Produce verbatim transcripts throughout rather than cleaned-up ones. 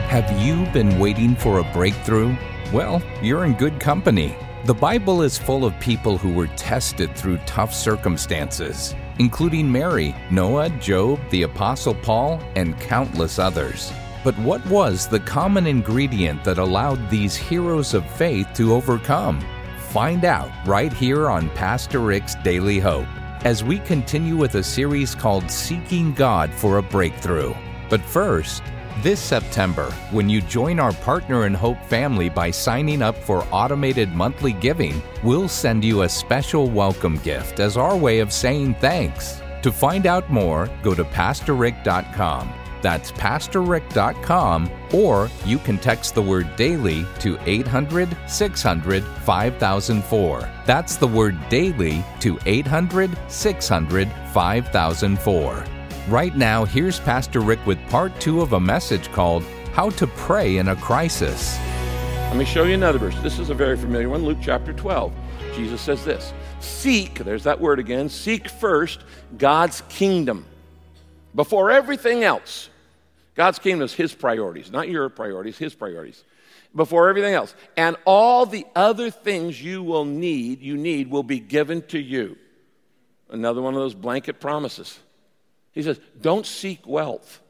Have you been waiting for a breakthrough? Well, you're in good company. The Bible is full of people who were tested through tough circumstances, including Mary, Noah, Job, the Apostle Paul, and countless others. But what was the common ingredient that allowed these heroes of faith to overcome? Find out right here on Pastor Rick's Daily Hope, as we continue with a series called Seeking God for a Breakthrough. But first, this September, when you join our Partner in Hope family by signing up for automated monthly giving, we'll send you a special welcome gift as our way of saying thanks. To find out more, go to pastor rick dot com. That's pastor rick dot com, or you can text the word daily to eight hundred, six hundred, five thousand four. That's the word daily to eight hundred, six hundred, five thousand four. Right now, here's Pastor Rick with part two of a message called How to Pray in a Crisis. Let me show you another verse. This is a very familiar one, Luke chapter twelve. Jesus says this, seek, there's that word again, seek first God's kingdom before everything else. God's kingdom is his priorities, not your priorities, his priorities. Before everything else. And all the other things you will need, you need will be given to you. Another one of those blanket promises. He says, don't seek wealth.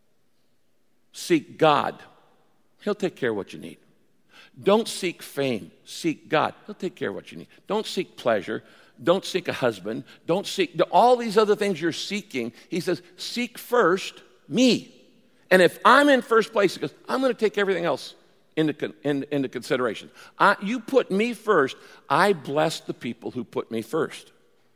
Seek God. He'll take care of what you need. Don't seek fame. Seek God. He'll take care of what you need. Don't seek pleasure. Don't seek a husband. Don't seek all these other things you're seeking. He says, seek first me. And if I'm in first place, he goes, I'm going to take everything else into, in, into consideration. I, you put me first. I bless the people who put me first.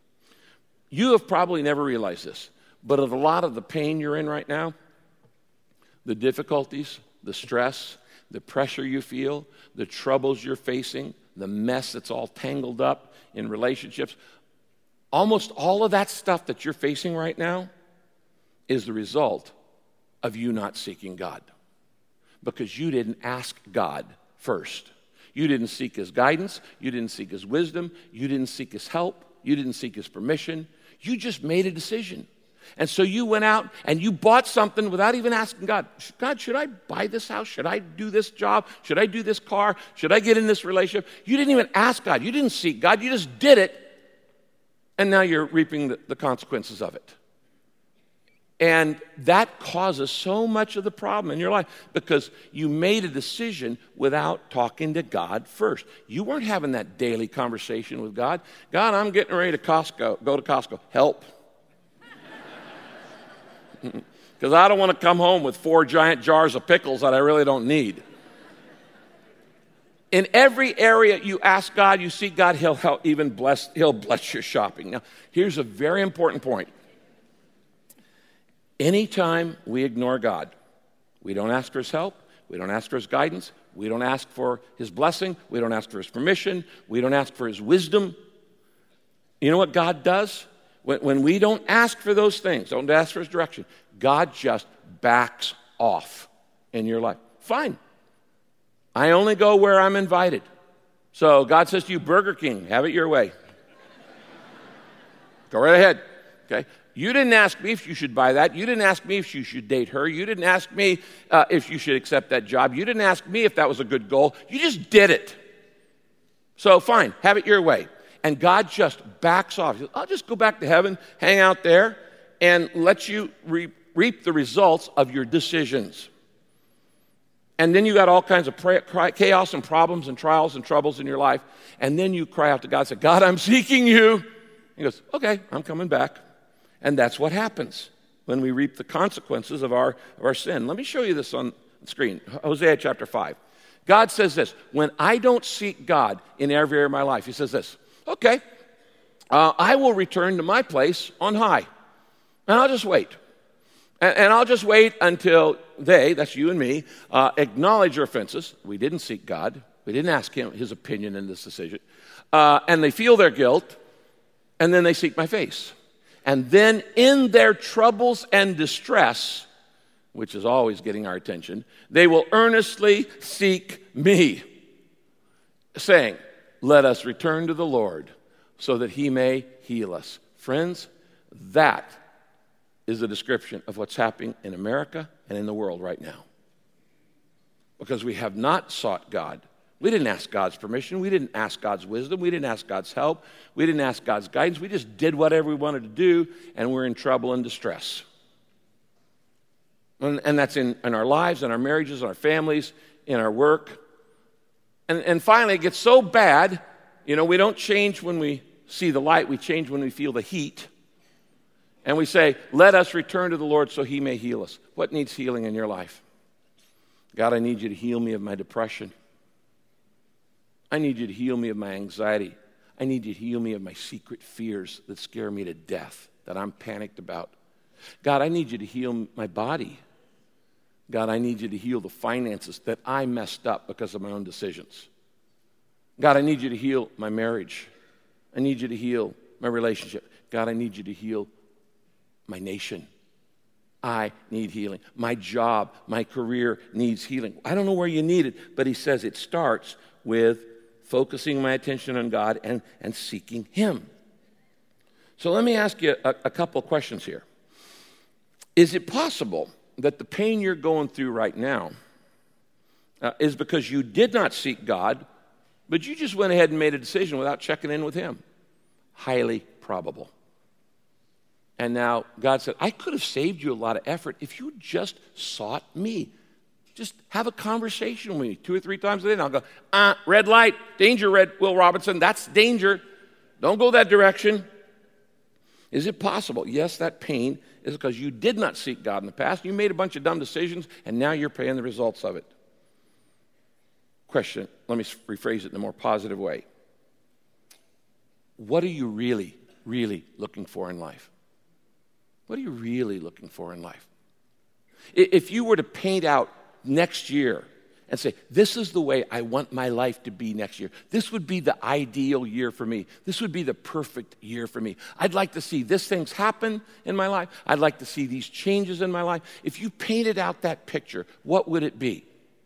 You have probably never realized this. But of a lot of the pain you're in right now, the difficulties, the stress, the pressure you feel, the troubles you're facing, the mess that's all tangled up in relationships, almost all of that stuff that you're facing right now is the result of you not seeking God. Because you didn't ask God first. You didn't seek his guidance. You didn't seek his wisdom. You didn't seek his help. You didn't seek his permission. You just made a decision. And so you went out and you bought something without even asking God, God, should I buy this house? Should I do this job? Should I do this car? Should I get in this relationship? You didn't even ask God. You didn't seek God. You just did it. And now you're reaping the, the consequences of it. And that causes so much of the problem in your life because you made a decision without talking to God first. You weren't having that daily conversation with God. God, I'm getting ready to Costco, go to Costco. Help. Because I don't want to come home with four giant jars of pickles that I really don't need. In every area you ask God, you seek God, he'll help even bless, he'll bless your shopping. Now, here's a very important point. Anytime we ignore God, we don't ask for his help, we don't ask for his guidance, we don't ask for his blessing, we don't ask for his permission, we don't ask for his wisdom. You know what God does? When, when we don't ask for those things, don't ask for his direction, God just backs off in your life. Fine. I only go where I'm invited. So God says to you, Burger King, have it your way. Go right ahead. Okay? You didn't ask me if you should buy that. You didn't ask me if you should date her. You didn't ask me uh, if you should accept that job. You didn't ask me if that was a good goal. You just did it. So fine, have it your way. And God just backs off. He says, I'll just go back to heaven, hang out there, and let you re- reap the results of your decisions. And then you got all kinds of pra- cry- chaos and problems and trials and troubles in your life. And then you cry out to God and say, God, I'm seeking you. He goes, okay, I'm coming back. And that's what happens when we reap the consequences of our, of our sin. Let me show you this on the screen. Hosea chapter five. God says this, when I don't seek God in every area of my life, he says this, okay, uh, I will return to my place on high, and I'll just wait. And, and I'll just wait until they, that's you and me, uh, acknowledge their offenses. We didn't seek God. We didn't ask him his opinion in this decision. Uh, and they feel their guilt, and then they seek my face. And then in their troubles and distress, which is always getting our attention, they will earnestly seek me, saying, let us return to the Lord so that he may heal us. Friends, that is a description of what's happening in America and in the world right now. because we have not sought God. We didn't ask God's permission. We didn't ask God's wisdom. We didn't ask God's help. We didn't ask God's guidance. We just did whatever we wanted to do, and we're in trouble and distress. And, and that's in, in our lives, in our marriages, in our families, in our work. And, and finally, it gets so bad, you know, we don't change when we see the light. We change when we feel the heat. And we say, let us return to the Lord so he may heal us. What needs healing in your life? God, I need you to heal me of my depression. I need you to heal me of my anxiety. I need you to heal me of my secret fears that scare me to death, that I'm panicked about. God, I need you to heal my body. God, I need you to heal the finances that I messed up because of my own decisions. God, I need you to heal my marriage. I need you to heal my relationship. God, I need you to heal my nation. I need healing. My job, my career needs healing. I don't know where you need it, but he says it starts with focusing my attention on God and, and seeking him. So let me ask you a, a couple of questions here. Is it possible that the pain you're going through right now uh, is because you did not seek God, but you just went ahead and made a decision without checking in with him? Highly probable. And now God said, I could have saved you a lot of effort if you just sought me. Just have a conversation with me two or three times a day. And I'll go, uh, red light, danger, Red Will Robinson, that's danger. Don't go that direction. Is it possible? Yes, that pain is because you did not seek God in the past. You made a bunch of dumb decisions, and now you're paying the results of it. Question, let me rephrase it in a more positive way. What are you really, really looking for in life? What are you really looking for in life? If you were to paint out next year and say, this is the way I want my life to be next year. This would be the ideal year for me. This would be the perfect year for me. I'd like to see this things happen in my life. I'd like to see these changes in my life. If you painted out that picture, what would it be?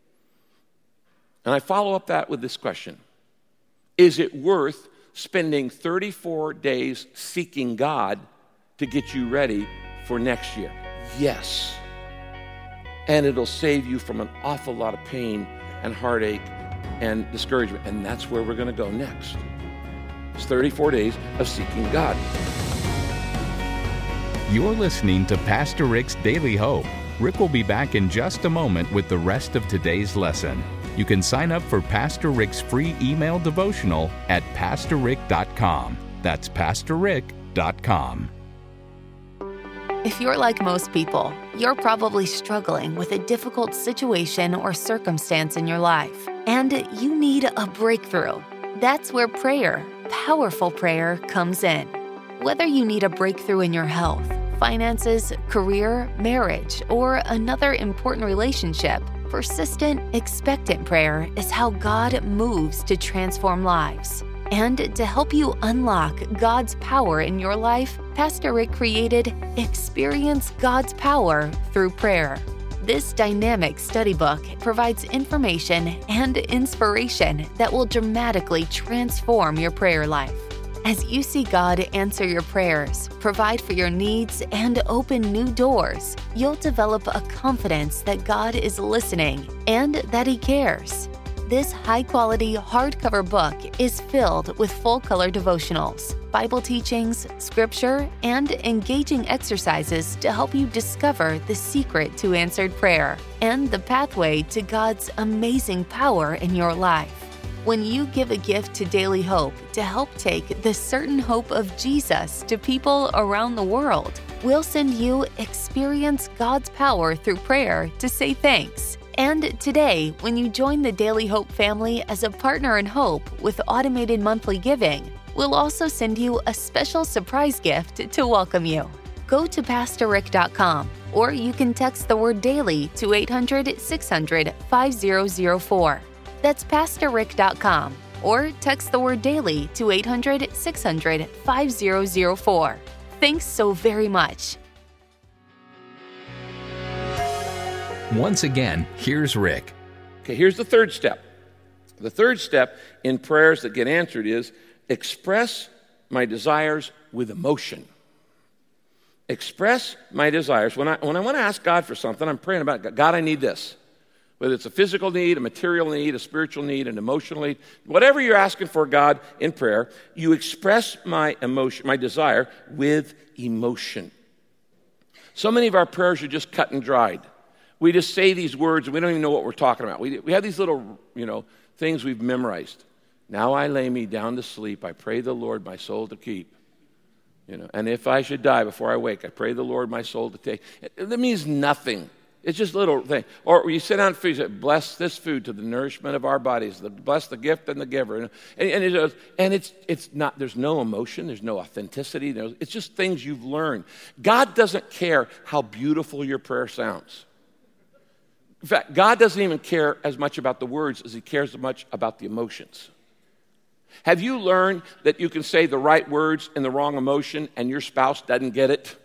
And I follow up that with this question. Is it worth spending thirty-four days seeking God to get you ready for next year? Yes. And it'll save you from an awful lot of pain and heartache and discouragement. And that's where we're going to go next. It's thirty-four days of seeking God. You're listening to Pastor Rick's Daily Hope. Rick will be back in just a moment with the rest of today's lesson. You can sign up for Pastor Rick's free email devotional at pastor rick dot com. That's pastor rick dot com. If you're like most people, you're probably struggling with a difficult situation or circumstance in your life, and you need a breakthrough. That's where prayer, powerful prayer, comes in. Whether you need a breakthrough in your health, finances, career, marriage, or another important relationship, persistent, expectant prayer is how God moves to transform lives. And to help you unlock God's power in your life, Pastor Rick created Experience God's Power Through Prayer. This dynamic study book provides information and inspiration that will dramatically transform your prayer life. As you see God answer your prayers, provide for your needs, and open new doors, you'll develop a confidence that God is listening and that He cares. This high-quality hardcover book is filled with full-color devotionals, Bible teachings, scripture, and engaging exercises to help you discover the secret to answered prayer and the pathway to God's amazing power in your life. When you give a gift to Daily Hope to help take the certain hope of Jesus to people around the world, we'll send you Experience God's Power Through Prayer to say thanks. And today, when you join the Daily Hope family as a partner in hope with automated monthly giving, we'll also send you a special surprise gift to welcome you. Go to pastor rick dot com, or you can text the word DAILY to eight hundred, six hundred, five zero zero four. That's pastor rick dot com, or text the word DAILY to eight hundred, six hundred, five zero zero four. Thanks so very much. Once again, here's Rick. Okay, here's the third step. The third step in prayers that get answered is express my desires with emotion. Express my desires. When I, when I want to ask God for something, I'm praying about, God, I need this. Whether it's a physical need, a material need, a spiritual need, an emotional need, whatever you're asking for God in prayer, you express my emotion, my desire with emotion. So many of our prayers are just cut and dried. We just say these words and we don't even know what we're talking about. We, we have these little, you know, things we've memorized. Now I lay me down to sleep. I pray the Lord my soul to keep. You know, and if I should die before I wake, I pray the Lord my soul to take. That means nothing. It's just a little thing. Or you sit down and food, you say, bless this food to the nourishment of our bodies. Bless the gift and the giver. And, and, it, and it's, it's not, there's no emotion. There's no authenticity. There's, it's just things you've learned. God doesn't care how beautiful your prayer sounds. In fact, God doesn't even care as much about the words as he cares as much about the emotions. Have you learned that you can say the right words in the wrong emotion and your spouse doesn't get it?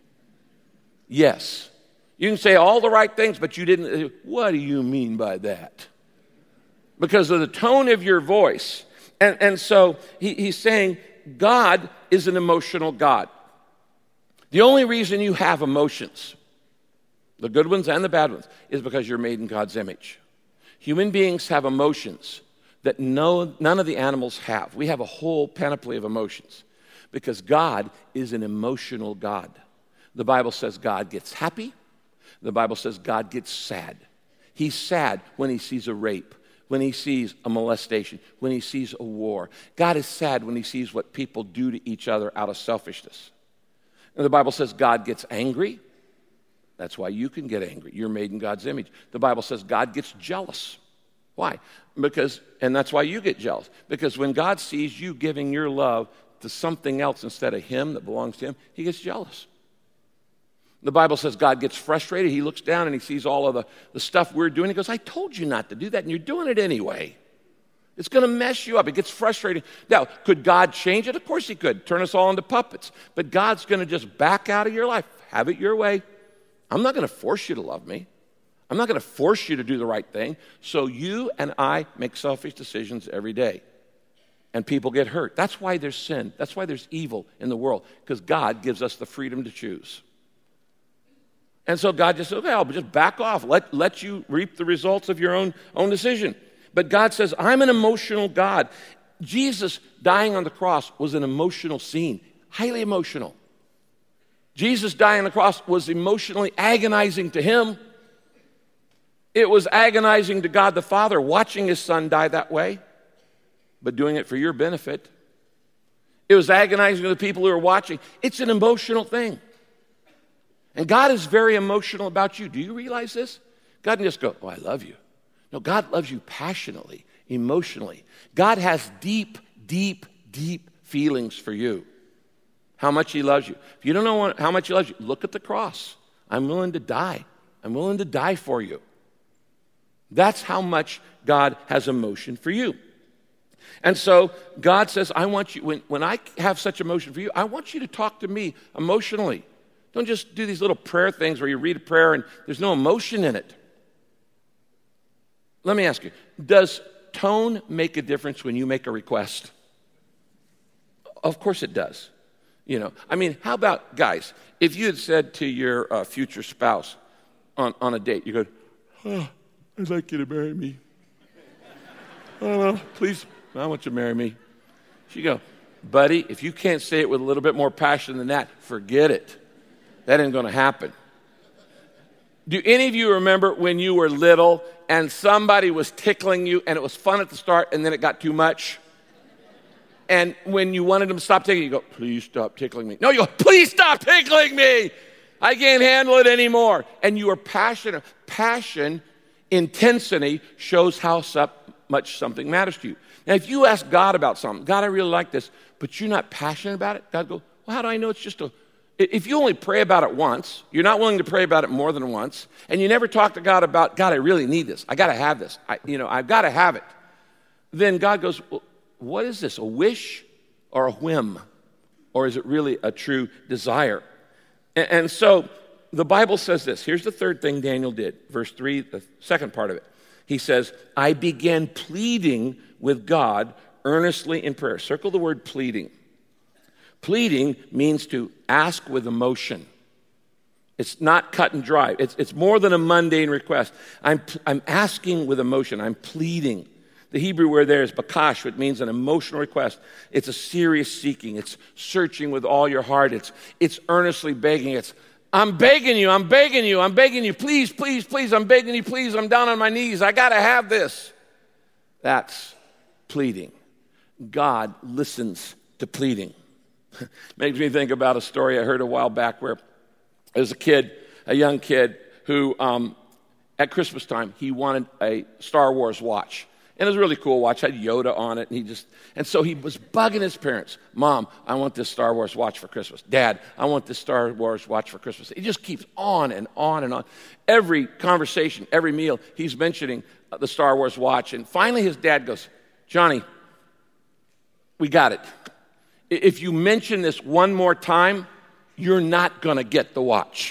Yes. You can say all the right things, but you didn't. What do you mean by that? Because of the tone of your voice. And, and so he, he's saying God is an emotional God. The only reason you have emotions, the good ones and the bad ones, is because you're made in God's image. Human beings have emotions that no, none of the animals have. We have a whole panoply of emotions because God is an emotional God. The Bible says God gets happy. The Bible says God gets sad. He's sad when he sees a rape, when he sees a molestation, when he sees a war. God is sad when he sees what people do to each other out of selfishness. And the Bible says God gets angry. That's why you can get angry. You're made in God's image. The Bible says God gets jealous. Why? Because, and that's why you get jealous. Because when God sees you giving your love to something else instead of him that belongs to him, he gets jealous. The Bible says God gets frustrated. He looks down and he sees all of the, the stuff we're doing. He goes, I told you not to do that, and you're doing it anyway. It's going to mess you up. It gets frustrating. Now, could God change it? Of course he could. Turn us all into puppets. But God's going to just back out of your life. Have it your way. I'm not going to force you to love me. I'm not going to force you to do the right thing. So you and I make selfish decisions every day. And people get hurt. That's why there's sin. That's why there's evil in the world. Because God gives us the freedom to choose. And so God just says, okay, I'll just back off. Let, let you reap the results of your own, own decision. But God says, I'm an emotional God. Jesus dying on the cross was an emotional scene. Highly emotional. Jesus dying on the cross was emotionally agonizing to him. It was agonizing to God the Father watching his son die that way, but doing it for your benefit. It was agonizing to the people who are watching. It's an emotional thing. And God is very emotional about you. Do you realize this? God doesn't just go, oh, I love you. No, God loves you passionately, emotionally. God has deep, deep, deep feelings for you. How much he loves you. If you don't know how much he loves you, look at the cross. I'm willing to die. I'm willing to die for you. That's how much God has emotion for you. And so God says, I want you, when, when I have such emotion for you, I want you to talk to me emotionally. Don't just do these little prayer things where you read a prayer and there's no emotion in it. Let me ask you, does tone make a difference when you make a request? Of course it does. You know, I mean, how about, guys, if you had said to your uh, future spouse on, on a date, you go, oh, I'd like you to marry me. Oh, well, please, I want you to marry me. She'd go, buddy, if you can't say it with a little bit more passion than that, forget it. That ain't going to happen. Do any of you remember when you were little and somebody was tickling you and it was fun at the start and then it got too much? And when you wanted them to stop tickling, you go, please stop tickling me. No, you go, please stop tickling me. I can't handle it anymore. And you are passionate. Passion, intensity shows how much something matters to you. Now, if you ask God about something, God, I really like this, but you're not passionate about it, God goes, well, how do I know it's just a... If you only pray about it once, you're not willing to pray about it more than once, and you never talk to God about, God, I really need this. I got to have this. I, you know, I've got to have it. Then God goes, well, what is this, a wish or a whim? Or is it really a true desire? And, and so the Bible says this. Here's the third thing Daniel did. Verse three, the second part of it. He says, I began pleading with God earnestly in prayer. Circle the word pleading. Pleading means to ask with emotion. It's not cut and dry. It's, it's more than a mundane request. I'm, I'm asking with emotion. I'm pleading. The Hebrew word there is bakash, which means an emotional request. It's a serious seeking. It's searching with all your heart. It's, it's earnestly begging. It's, I'm begging you, I'm begging you, I'm begging you. Please, please, please, I'm begging you, please. I'm down on my knees. I got to have this. That's pleading. God listens to pleading. Makes me think about a story I heard a while back where there was a kid, a young kid, who um, at Christmas time, he wanted a Star Wars watch. And it was a really cool watch, had Yoda on it, and he just, and so he was bugging his parents. Mom, I want this Star Wars watch for Christmas. Dad, I want this Star Wars watch for Christmas. He just keeps on and on and on. Every conversation, every meal, he's mentioning the Star Wars watch. And finally his dad goes, Johnny, we got it. If you mention this one more time, you're not going to get the watch.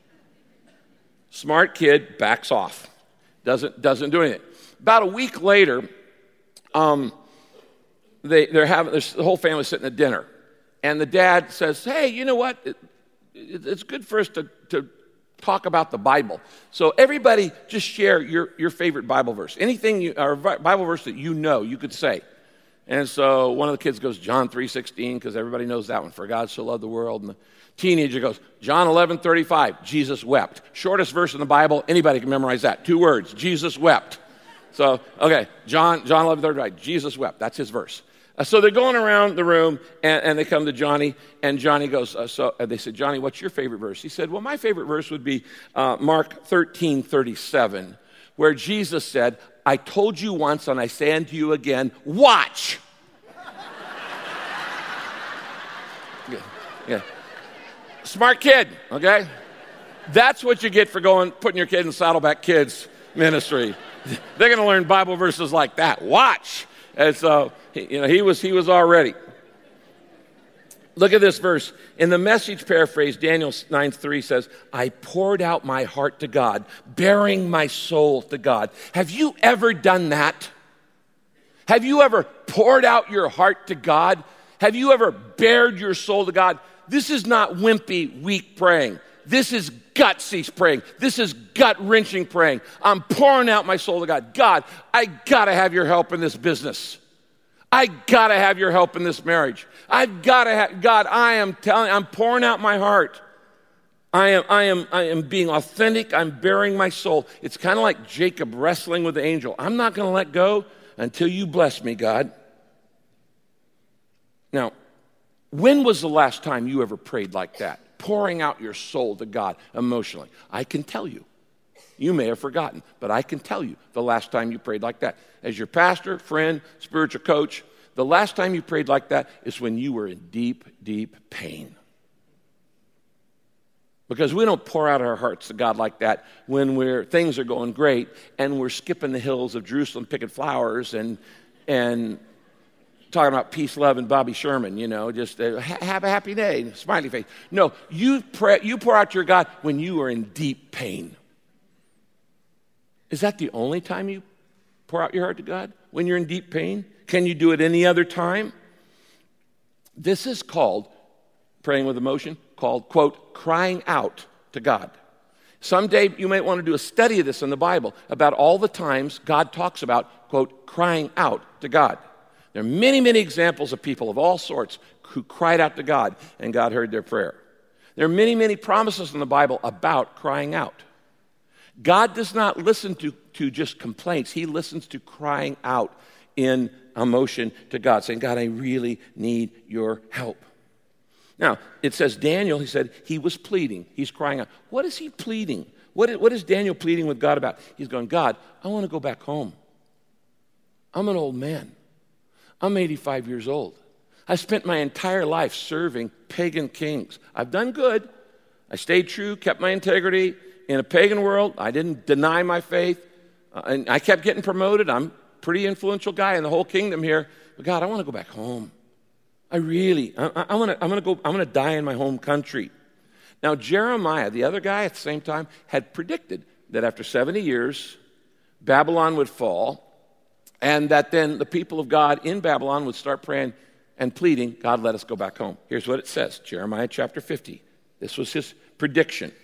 Smart kid backs off, doesn't, doesn't do anything. About a week later, um, they, they're having, the whole family sitting at dinner. And the dad says, hey, you know what? It, it, it's good for us to, to talk about the Bible. So everybody just share your, your favorite Bible verse. Anything, you, or Bible verse that you know, you could say. And so one of the kids goes, John three sixteen, because everybody knows that one. For God so loved the world. And the teenager goes, John eleven thirty-five, Jesus wept. Shortest verse in the Bible, anybody can memorize that. Two words, Jesus wept. So, okay, John John eleven thirty-five, Jesus wept. That's his verse. Uh, so they're going around the room, and, and they come to Johnny, and Johnny goes, uh, so uh, they said, Johnny, what's your favorite verse? He said, well, my favorite verse would be uh, Mark thirteen thirty-seven, where Jesus said, I told you once, and I say unto you again, watch. yeah, yeah. Smart kid, okay? That's what you get for going, putting your kid in Saddleback Kids ministry. They're going to learn Bible verses like that. Watch. And so, you know, he was he was all ready. Look at this verse. In the Message paraphrase, Daniel nine three says, I poured out my heart to God, bearing my soul to God. Have you ever done that? Have you ever poured out your heart to God? Have you ever bared your soul to God? This is not wimpy, weak praying. This is gutsy praying. This is gut-wrenching praying. I'm pouring out my soul to God. God, I got to have your help in this business. I got to have your help in this marriage. I've got to have, God, I am telling, I'm pouring out my heart. I am, I am, I am being authentic. I'm bearing my soul. It's kind of like Jacob wrestling with the angel. I'm not going to let go until you bless me, God. Now, when was the last time you ever prayed like that? Pouring out your soul to God emotionally. I can tell you. You may have forgotten, but I can tell you the last time you prayed like that. As your pastor, friend, spiritual coach, the last time you prayed like that is when you were in deep, deep pain. Because we don't pour out our hearts to God like that when we're, things are going great and we're skipping the hills of Jerusalem picking flowers and and talking about peace, love, and Bobby Sherman, you know, just uh, ha- have a happy day, smiley face. No, you pray, you pour out to your God when you are in deep pain. Is that the only time you pour out your heart to God? When you're in deep pain? Can you do it any other time? This is called, praying with emotion, called, quote, crying out to God. Someday you might want to do a study of this in the Bible about all the times God talks about, quote, crying out to God. There are many, many examples of people of all sorts who cried out to God and God heard their prayer. There are many, many promises in the Bible about crying out. God does not listen to, to just complaints. He listens to crying out in emotion to God, saying, God, I really need your help. Now, it says Daniel, he said, he was pleading. He's crying out. What is he pleading? What is, what is Daniel pleading with God about? He's going, God, I want to go back home. I'm an old man. I'm eighty-five years old. I spent my entire life serving pagan kings. I've done good. I stayed true, kept my integrity. In a pagan world, I didn't deny my faith. Uh, and I kept getting promoted. I'm a pretty influential guy in the whole kingdom here. But God, I want to go back home. I really, I, I, I want to I'm going to go, I'm going to die in my home country. Now, Jeremiah, the other guy at the same time, had predicted that after seventy years, Babylon would fall, and that then the people of God in Babylon would start praying and pleading, God, let us go back home. Here's what it says, Jeremiah chapter fifty. This was his prediction.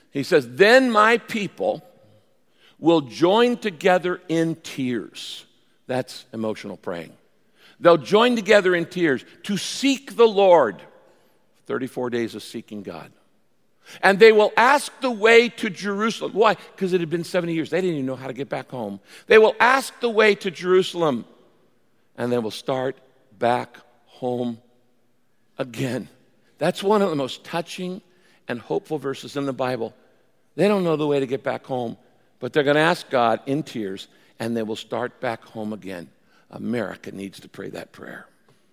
He says, then my people will join together in tears. That's emotional praying. They'll join together in tears to seek the Lord. thirty-four days of seeking God. And they will ask the way to Jerusalem. Why? Because it had been seventy years. They didn't even know how to get back home. They will ask the way to Jerusalem. And they will start back home again. That's one of the most touching and hopeful verses in the Bible. They don't know the way to get back home, but they're going to ask God in tears, and they will start back home again. America needs to pray that prayer.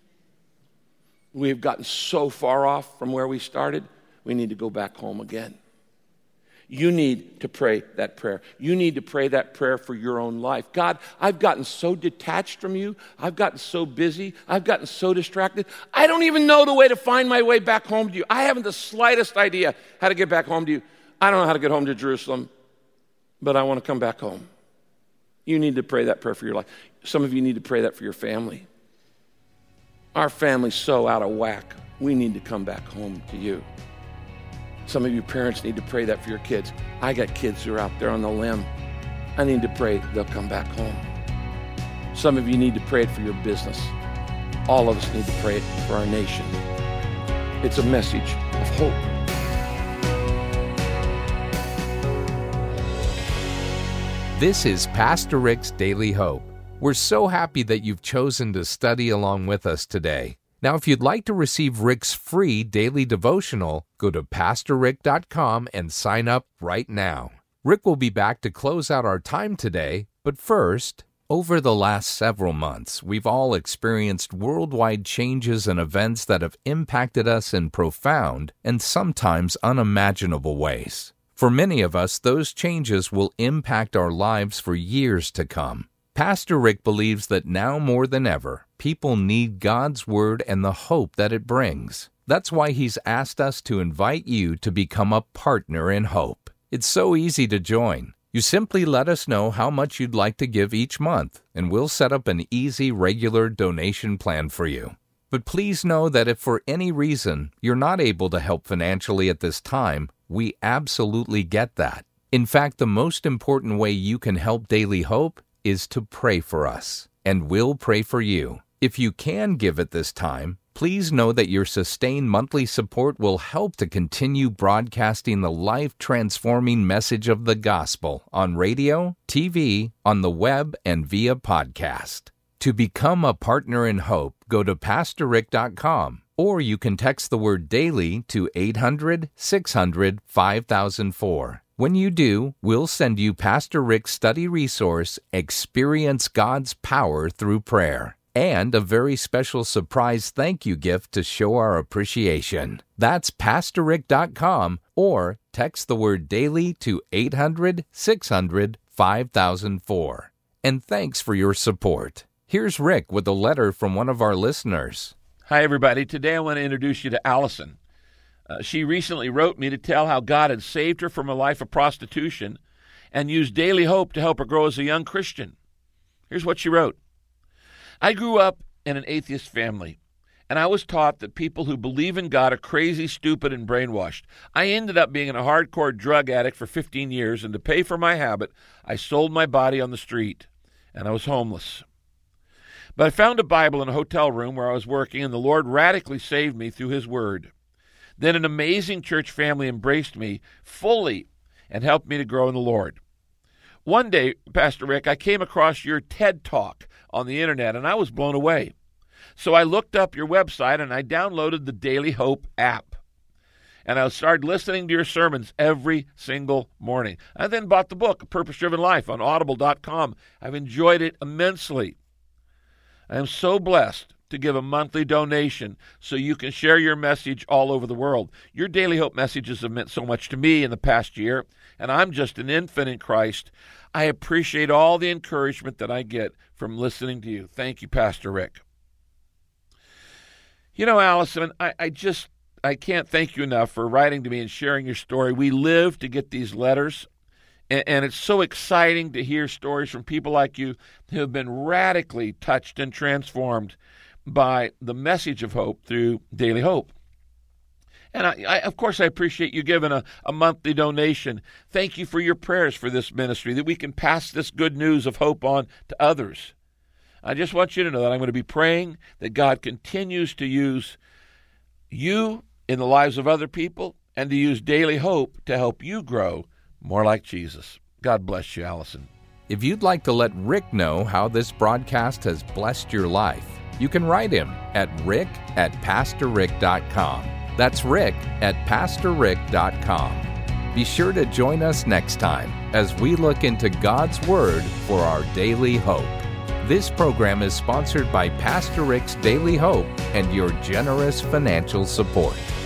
We've gotten so far off from where we started, we need to go back home again. You need to pray that prayer. You need to pray that prayer for your own life. God, I've gotten so detached from you. I've gotten so busy. I've gotten so distracted. I don't even know the way to find my way back home to you. I haven't the slightest idea how to get back home to you. I don't know how to get home to Jerusalem, but I want to come back home. You need to pray that prayer for your life. Some of you need to pray that for your family. Our family's so out of whack. We need to come back home to you. Some of you parents need to pray that for your kids. I got kids who are out there on the limb. I need to pray they'll come back home. Some of you need to pray it for your business. All of us need to pray it for our nation. It's a message of hope. This is Pastor Rick's Daily Hope. We're so happy that you've chosen to study along with us today. Now, if you'd like to receive Rick's free daily devotional, go to pastor rick dot com and sign up right now. Rick will be back to close out our time today, but first, over the last several months, we've all experienced worldwide changes and events that have impacted us in profound and sometimes unimaginable ways. For many of us, those changes will impact our lives for years to come. Pastor Rick believes that now more than ever, people need God's Word and the hope that it brings. That's why he's asked us to invite you to become a partner in hope. It's so easy to join. You simply let us know how much you'd like to give each month, and we'll set up an easy, regular donation plan for you. But please know that if for any reason you're not able to help financially at this time, we absolutely get that. In fact, the most important way you can help Daily Hope is to pray for us, and we'll pray for you. If you can give at this time, please know that your sustained monthly support will help to continue broadcasting the life-transforming message of the gospel on radio, T V, on the web, and via podcast. To become a partner in hope, go to pastor rick dot com, or you can text the word DAILY to eight hundred, six hundred, five thousand four. When you do, we'll send you Pastor Rick's study resource, Experience God's Power Through Prayer, and a very special surprise thank you gift to show our appreciation. That's pastor rick dot com, or text the word DAILY to eight hundred, six hundred, five thousand four. And thanks for your support. Here's Rick with a letter from one of our listeners. Hi, everybody. Today I want to introduce you to Allison. Uh, she recently wrote me to tell how God had saved her from a life of prostitution and used Daily Hope to help her grow as a young Christian. Here's what she wrote. I grew up in an atheist family, and I was taught that people who believe in God are crazy, stupid, and brainwashed. I ended up being a hardcore drug addict for fifteen years, and to pay for my habit, I sold my body on the street, and I was homeless. But I found a Bible in a hotel room where I was working, and the Lord radically saved me through His Word. Then an amazing church family embraced me fully and helped me to grow in the Lord. One day, Pastor Rick, I came across your TED Talk on the internet, and I was blown away. So I looked up your website, and I downloaded the Daily Hope app. And I started listening to your sermons every single morning. I then bought the book, A Purpose-Driven Life, on audible dot com. I've enjoyed it immensely. I am so blessed to give a monthly donation so you can share your message all over the world. Your Daily Hope messages have meant so much to me in the past year, and I'm just an infant in Christ. I appreciate all the encouragement that I get from listening to you. Thank you, Pastor Rick. You know, Allison, I, I just, I can't thank you enough for writing to me and sharing your story. We live to get these letters. And it's so exciting to hear stories from people like you who have been radically touched and transformed by the message of hope through Daily Hope. And, I, I, of course, I appreciate you giving a, a monthly donation. Thank you for your prayers for this ministry, that we can pass this good news of hope on to others. I just want you to know that I'm going to be praying that God continues to use you in the lives of other people and to use Daily Hope to help you grow more like Jesus. God bless you, Allison. If you'd like to let Rick know how this broadcast has blessed your life, you can write him at rick at pastor rick dot com. That's rick at pastor rick dot com. Be sure to join us next time as we look into God's Word for our daily hope. This program is sponsored by Pastor Rick's Daily Hope and your generous financial support.